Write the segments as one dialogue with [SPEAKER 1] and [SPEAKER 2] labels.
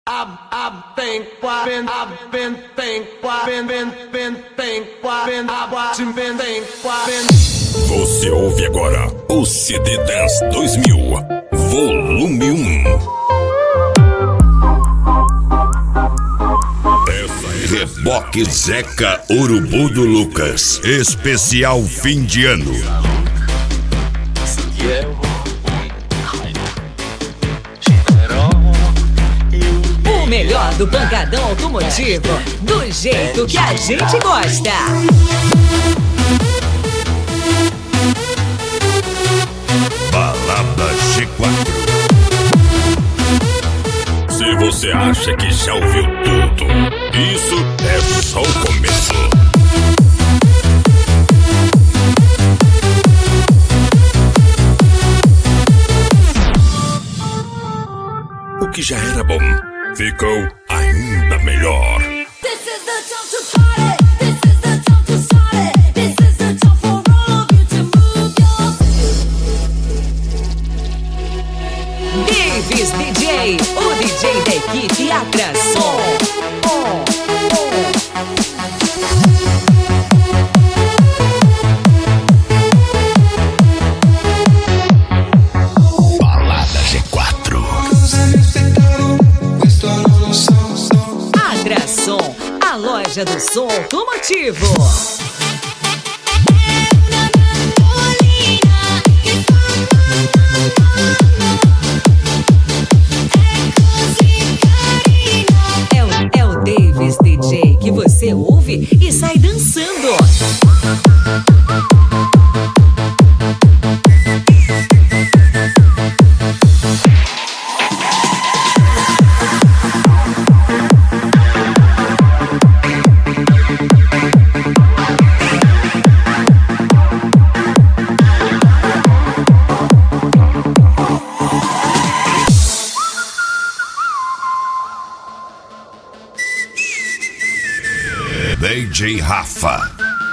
[SPEAKER 1] Você ouve agora o CD Dance 2000, volume 1. Reboque Zeca Urubu do Lucas, especial fim de ano.
[SPEAKER 2] O melhor do pancadão automotivo, do jeito que a gente gosta.
[SPEAKER 1] Balada G4. Se você acha que já ouviu tudo, isso é só o começo. O que já era bom ficou ainda melhor.
[SPEAKER 2] Davis DJ, o DJ da equipe Atração.
[SPEAKER 1] Balada G4.
[SPEAKER 2] Atração, a loja do som automotivo. É o Davis DJ que você ouve e sai dançando.
[SPEAKER 1] DJ Rafa.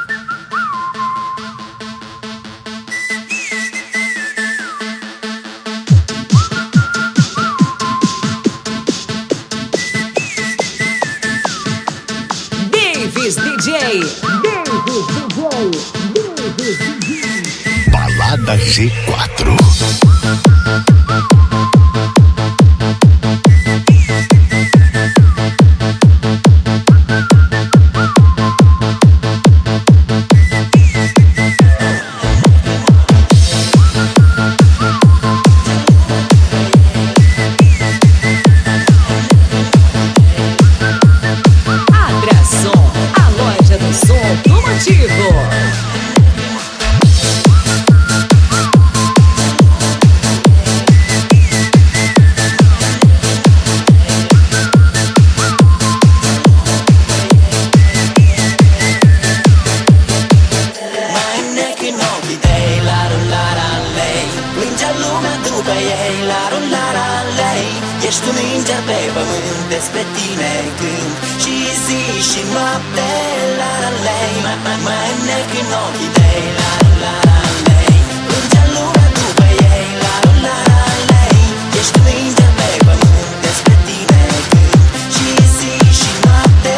[SPEAKER 2] Davis DJ.
[SPEAKER 1] Balada G4.
[SPEAKER 2] Atração, a loja do som automotivo.
[SPEAKER 3] Ești un înger pe pământ, despre tine cânt și zi și noapte, la la lei. Mă înnec în ochii tăi, la la la lei. Plânge lumea după ei, la la la lei. Ești un înger pe pământ, despre tine cânt și zi și noapte.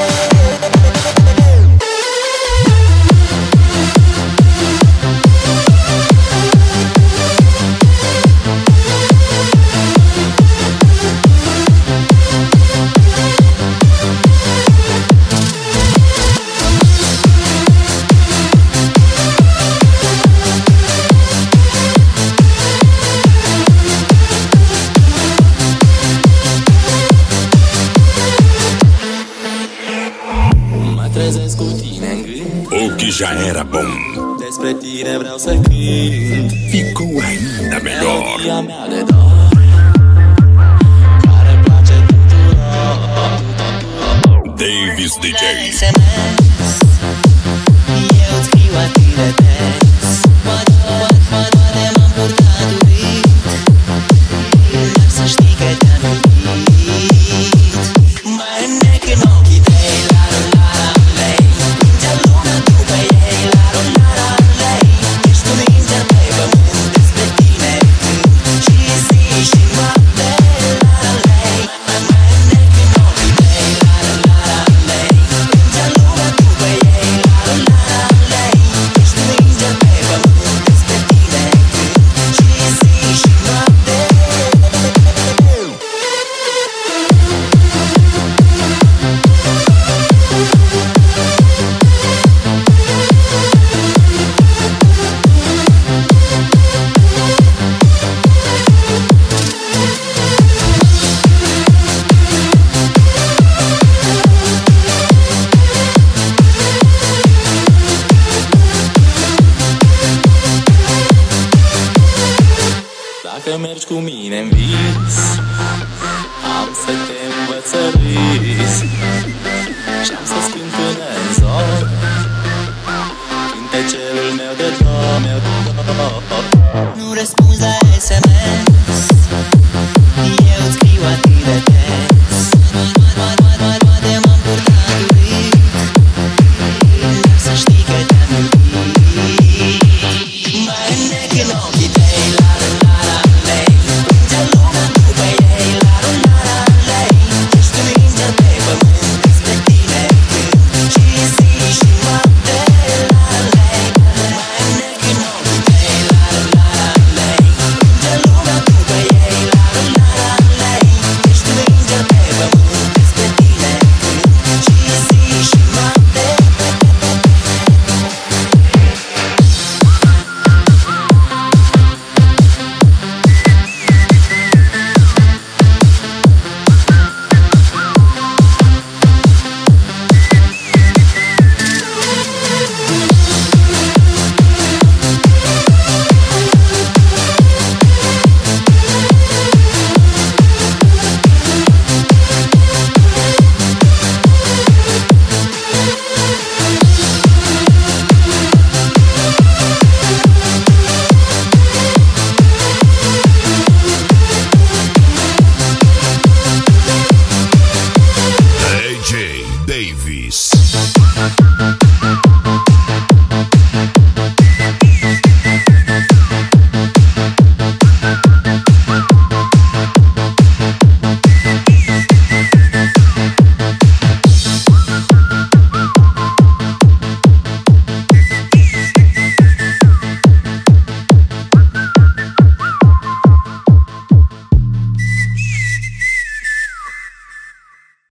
[SPEAKER 1] O que já era bom
[SPEAKER 3] despre tine vreau să cânt,
[SPEAKER 1] ficou ainda melhor.
[SPEAKER 3] melodia mea de dor, care place tuturor.
[SPEAKER 1] Davis DJ.
[SPEAKER 3] SMS, eu îți scriu atât de des. Poate m-am purtat urât, dar să știi că te-am iubit. Mă înnec în ochii tăi, la la la lei. Plânge lumea după ei, la la la lei. Ești un înger pe pământ, despre tine cânt și zi și noapte, la la lei. Mă înnec în
[SPEAKER 4] să mergi cu mine în vis. Am să te învăț să râzi și am să